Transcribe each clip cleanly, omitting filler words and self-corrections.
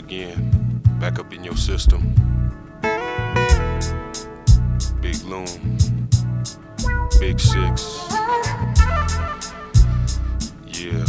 again, back up in your system. Big Loon, Big Six. Yeah.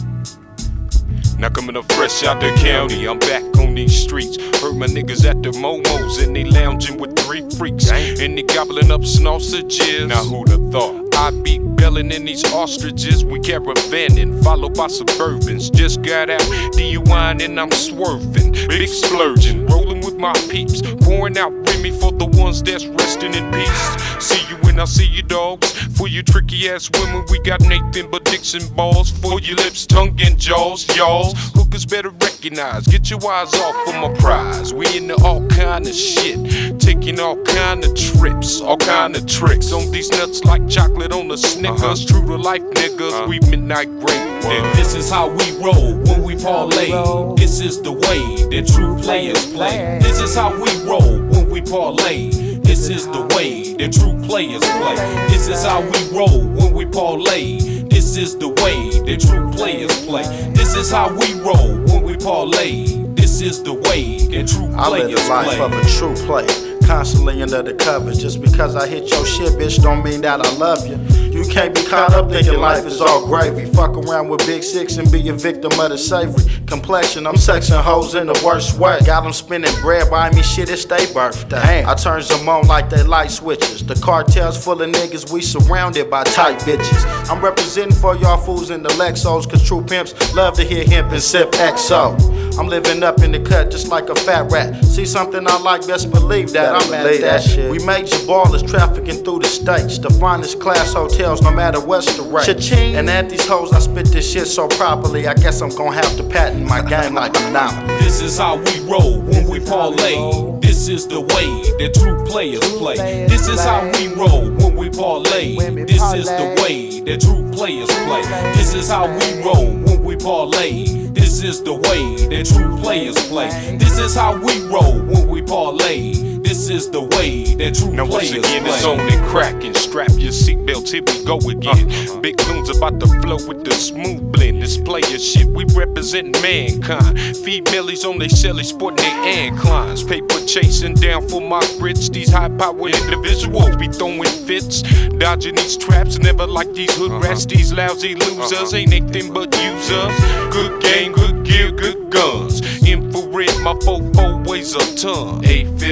Now coming up fresh out the county, I'm back on these streets. Heard my niggas at the Momos and they lounging with 3 freaks. And they gobbling up sausages. Now who'da thought? I be belling in these ostriches. We caravanning, followed by Suburbans. Just got out DUI and I'm swerving. Big splurging, rolling with my peeps. Pouring out Remy for the ones that's resting in peace. See you when I see you, dogs. For you tricky ass women, we got Nathan but dicks and balls. For your lips, tongue and jaws, y'all. Hookers better recognize, get your eyes off of my prize. We into all kind of shit, taking all kind of trips, all kind of tricks. On these nuts like chocolate on the Snickers. True to life niggas, we midnight great niggas. This is how we roll when we parlay. This is the way that true players play. This is how we roll when we parlay. This is the way that true players play. This is how we roll when we parlay. This is the way that true players play. This is how we roll when we parlay. This is the way that true players play. I live the life of a true player, constantly under the covers. Just because I hit your shit, bitch, don't mean that I love you. You can't be caught up thinking life is all gravy. Fuck around with Big Six and be a victim of the savory complexion. I'm sexing hoes in the worst way. Got them spinning bread, buying me shit, it's their birthday. I turns them on like they light switches. The cartel's full of niggas, we surrounded by tight bitches. I'm representing for y'all fools in the Lexos, cause true pimps love to hear hemp and sip XO. I'm living up in the cut just like a fat rat. See something I like, best believe that I'm at that shit. We major ballers trafficking through the states. The finest class hotels, no matter what's the rate. Cha-ching. And at these hoes, I spit this shit so properly, I guess I'm gonna have to patent my game like Monopoly. This is how we roll when we parlay. This is the way that true players play. This is how we roll when we parlay. This is the way that true players play. This is how we roll when we parlay. This is the way that true players play. This is how we roll when we parlay. This is the way that true now players play. Now once again, play. it's on and cracking. Strap your seatbelts, here we go again. Big Loon's about to flow with the smooth blend. This player shit, we represent mankind. Females on they celly, sporting their inclines. Paper chasing down for my grits. These high-powered individuals be throwing fits. Dodging these traps, never like these hood rats. These lousy losers ain't anything but users. Good game, good gear, good guns. Infrared, my 4-4 weighs a ton.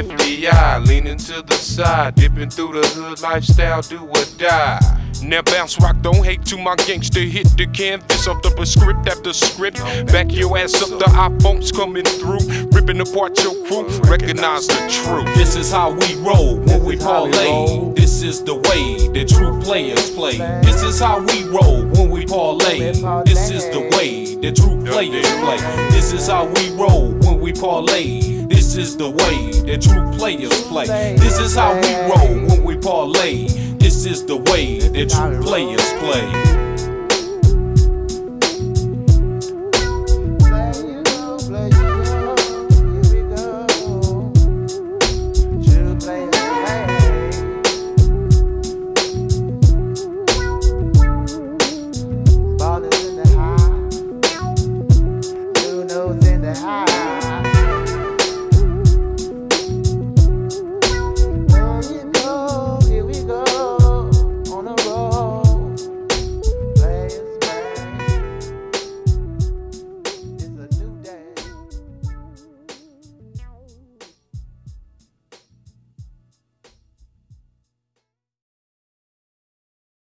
850i, leaning to the side. Dipping through the hood lifestyle, do or die. Now bounce rock, don't hate to my gangster. Hit the canvas up the script after script. Back your ass up, the iPhone's coming through. Ripping apart your crew, recognize the truth. This is how we roll when we parlay. This is the way that true players play. This is how we roll when we parlay. This is the way that true players play. This is how we roll when we parlay. This is the way that true players play. This is how we roll when we parlay. This is the way that true players